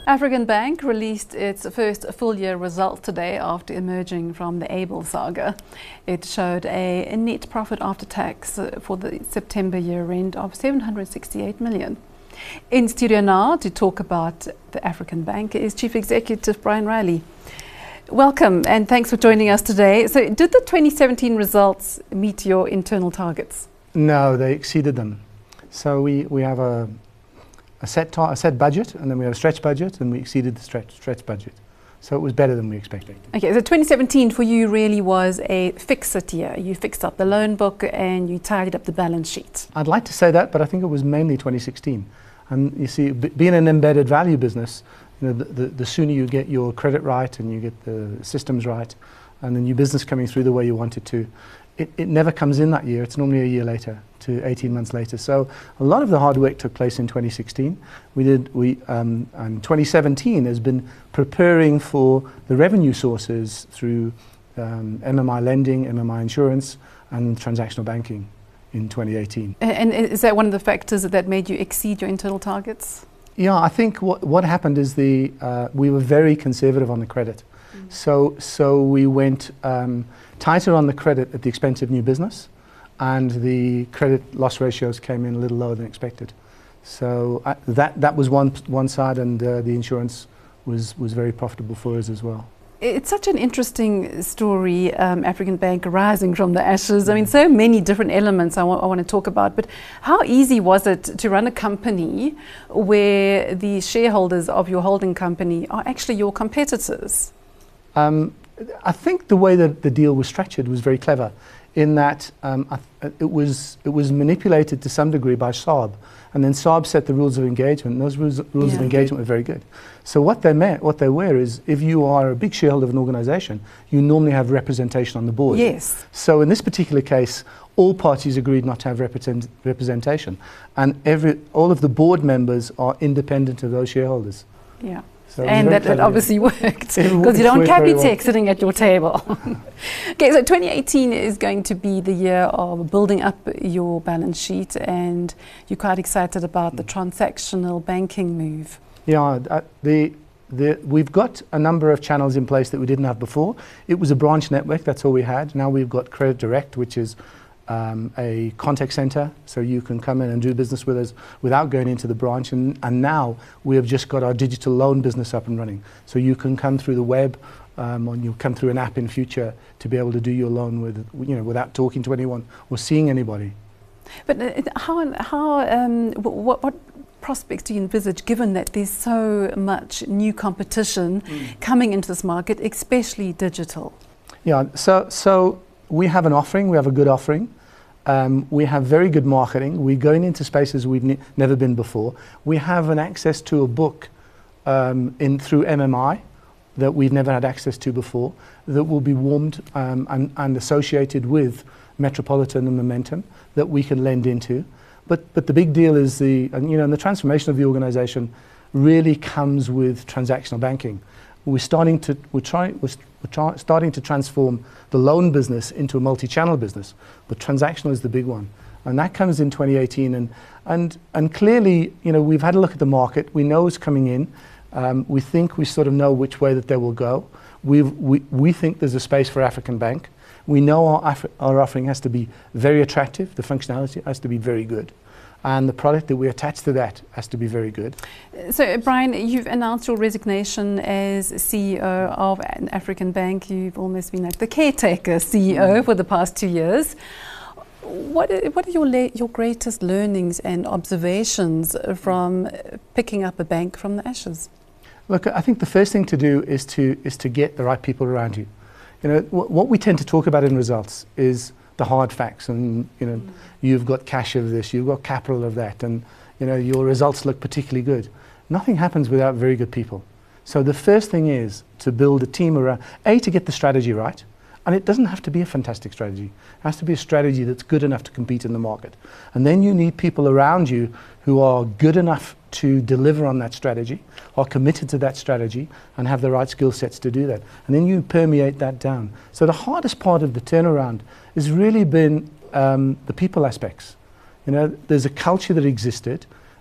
African Bank released its first full-year result today after emerging from the Able saga. It showed a net profit after tax for the September year-end of 768 million. In studio now to talk about the African Bank is Chief Executive Brian Riley. Welcome and thanks for joining us today. So did the 2017 results meet your internal targets? No, they exceeded them. So we have a set budget, and then we have a stretch budget, and we exceeded the stretch budget. So it was better than we expected. Okay, so 2017 for you really was a fix-it year. You fixed up the loan book and you tidied up the balance sheet. I'd like to say that, but I think it was mainly 2016. And you see, being an embedded value business, you know, the sooner you get your credit right and you get the systems right, and the new business coming through the way you want it to, it never comes in that year. It's normally a year later to 18 months later. So a lot of the hard work took place in 2016. And 2017 has been preparing for the revenue sources through MMI lending, MMI insurance, and transactional banking in 2018. And is that one of the factors that made you exceed your internal targets? Yeah, I think what happened is we were very conservative on the credit. So we went tighter on the credit at the expense of new business, and the credit loss ratios came in a little lower than expected. So that was one side, and the insurance was very profitable for us as well. It's such an interesting story, African Bank rising from the ashes. I mean, so many different elements I want to talk about, but how easy was it to run a company where the shareholders of your holding company are actually your competitors? I think the way that the deal was structured was very clever, in that it was manipulated to some degree by Saab, and then Saab set the rules of engagement, and those rules of engagement were very good. So what they were is, if you are a big shareholder of an organisation, you normally have representation on the board. Yes. So in this particular case, all parties agreed not to have representation, and all of the board members are independent of those shareholders. Yeah. So and that it obviously worked, because you don't want Capitec sitting at your table. Okay, so 2018 is going to be the year of building up your balance sheet, and you're quite excited about the transactional banking move. Yeah, we've got a number of channels in place that we didn't have before. It was a branch network, that's all we had. Now we've got Credit Direct, which is a contact center, so you can come in and do business with us without going into the branch. And now we have just got our digital loan business up and running. So you can come through the web, or you'll come through an app in future to be able to do your loan without talking to anyone or seeing anybody. But what prospects do you envisage, given that there's so much new competition coming into this market, especially digital? Yeah, so we have an offering, we have a good offering. We have very good marketing. We're going into spaces we've never been before. We have an access to a book through MMI that we've never had access to before, that will be warmed and associated with Metropolitan and Momentum that we can lend into. But the big deal is the transformation of the organisation really comes with transactional banking. We're starting to transform the loan business into a multi-channel business, but transactional is the big one, and that comes in 2018. And clearly, we've had a look at the market. We know it's coming in. We think we sort of know which way that they will go. We think there's a space for African Bank. We know our offering has to be very attractive. The functionality has to be very good. And the product that we attach to that has to be very good. So, Brian, you've announced your resignation as CEO of an African Bank. You've almost been like the caretaker CEO for the past 2 years. What are your greatest learnings and observations from picking up a bank from the ashes? Look, I think the first thing to do is to get the right people around you. What we tend to talk about in results is the hard facts, and you've got cash of this, you've got capital of that, and your results look particularly good. Nothing happens without very good people. So the first thing is to build a team around, to get the strategy right, and it doesn't have to be a fantastic strategy. It has to be a strategy that's good enough to compete in the market. And then you need people around you who are good enough to deliver on that strategy, are committed to that strategy, and have the right skill sets to do that. And then you permeate that down. So the hardest part of the turnaround has really been the people aspects. There's a culture that existed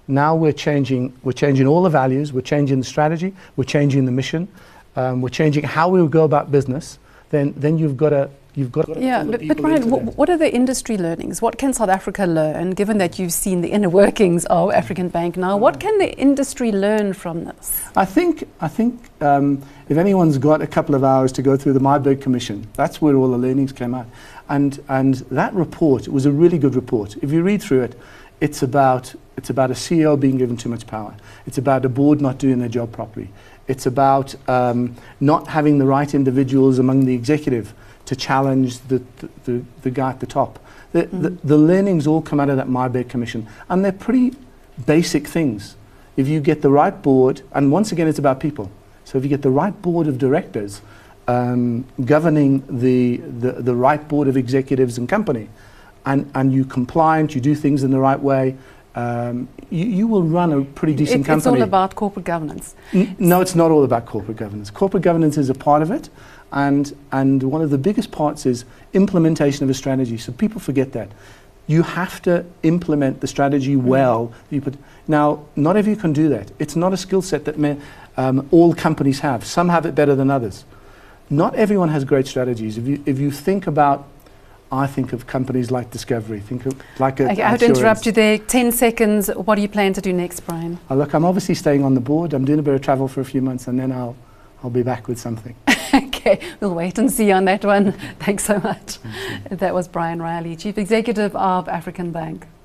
Now we're changing all the values, we're changing the strategy, we're changing the mission, we're changing how we go about business. Then you've got to yeah, but Brian, what are the industry learnings? What can South Africa learn, given that you've seen the inner workings of African Bank now? What can the industry learn from this? I think if anyone's got a couple of hours to go through the Myburgh Commission, that's where all the learnings came out. And that report was a really good report. If you read through it, it's about a CEO being given too much power. It's about a board not doing their job properly. It's about not having the right individuals among the executive to challenge the guy at the top. The learnings all come out of that Myburgh Commission, and they're pretty basic things. If you get the right board, and once again it's about people, so if you get the right board of directors governing the right board of executives and company, and you compliant, you do things in the right way, you will run a pretty decent company. It's all about corporate governance. No, it's not all about corporate governance. Corporate governance is a part of it, and one of the biggest parts is implementation of a strategy. So people forget that. You have to implement the strategy well. Now, not everyone can do that. It's not a skill set that all companies have. Some have it better than others. Not everyone has great strategies. If you think about, I think of companies like Discovery. Think of like a. Okay, I have to interrupt you there. 10 seconds. What do you plan to do next, Brian? Look, I'm obviously staying on the board. I'm doing a bit of travel for a few months, and then I'll be back with something. Okay, we'll wait and see on that one. Thanks so much. That was Brian Riley, Chief Executive of African Bank.